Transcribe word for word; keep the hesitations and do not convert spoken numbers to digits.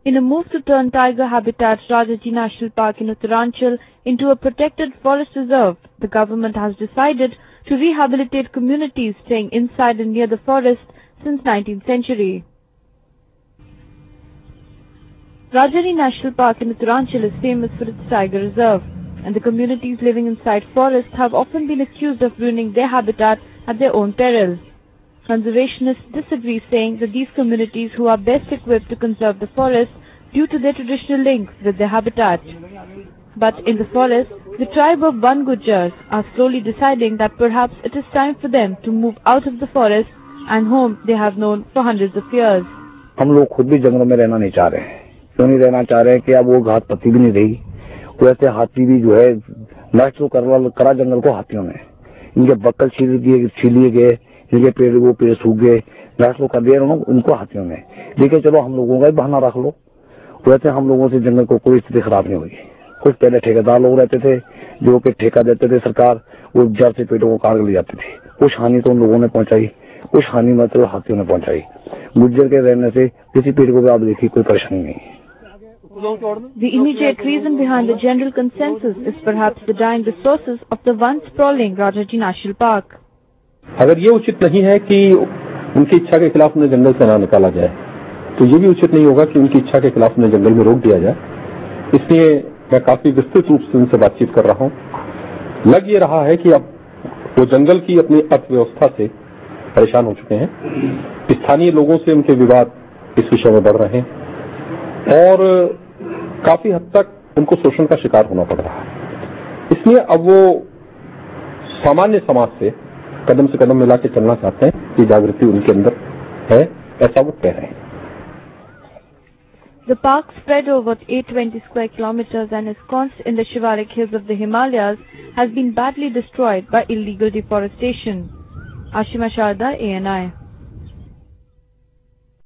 In a move to turn tiger habitat Rajaji National Park in Uttaranchal into a protected forest reserve, the government has decided to rehabilitate communities staying inside and near the forest since nineteenth century. Rajaji National Park in Uttaranchal is famous for its tiger reserve, and the communities living inside forests have often been accused of ruining their habitat at their own peril. Conservationists disagree, saying that these communities who are best equipped to conserve the forest due to their traditional links with their habitat. But in the forest, the tribe of Ban Gujars are slowly deciding that perhaps it is time for them to move out of the forest and home they have known for hundreds of years. हम लोग खुद भी जंगलों में रहना नहीं चाह रहे हैं, क्यों नहीं रहना चाह रहे हैं कि अब वो घात पत्ती भी नहीं रही, वैसे हाथी भी जो है नष्ट तो करा जंगल को हाथियों ने, इनके बक्कल छील दिए छीलिए गए, इनके पेड़ वो पेड़ सूख गए, नष्ट कर दिया उनको हाथियों ने। लेकिन चलो हम लोगों का भी बहाना रख लो, वैसे हम लोगों से जंगल को कोई स्थिति खराब नहीं हुई। कुछ पहले ठेकेदार लोग रहते थे जो कि ठेका देते थे सरकार, वो जड़ से पेड़ों को काट ले जाते थे, कुछ हानि तो उन लोगों ने पहुंचाई, कुछ हानि मतलब हाथियों ने पहुंचाई। गुज्जर के रहने से किसी पेड़ को भी आप देखिए कोई परेशानी नहीं है। The immediate reason behind the general consensus is perhaps the dying resources of the once sprawling Rajaji National Park. अगर ये उचित नहीं है कि उनकी इच्छा के खिलाफ उन्हें जंगल से ना निकाला जाए, तो ये भी उचित नहीं होगा कि उनकी इच्छा के खिलाफ उन्हें जंगल में रोक दिया जाए। इसलिए मैं काफी विस्तृत रूप से उनसे बातचीत कर रहा हूं। लग ये रहा है कि अब वो जंगल की अपनी अर्थव्यवस्था से परेशान हो चुके हैं। स्थानीय लोगों से उनके विवाद इस विषय में बढ़ रहे हैं और काफी हद तक उनको शोषण का शिकार होना पड़ रहा है। इसलिए अब वो सामान्य समाज से कदम से कदम मिला के चलना चाहते हैं कि जागृति उनके अंदर है, ऐसा वो कह रहे हैं। The park, spread over eight hundred twenty square kilometers and ensconced in the Shivalik hills of the Himalayas, has been badly destroyed by illegal deforestation. Ashima Sharda, A N I.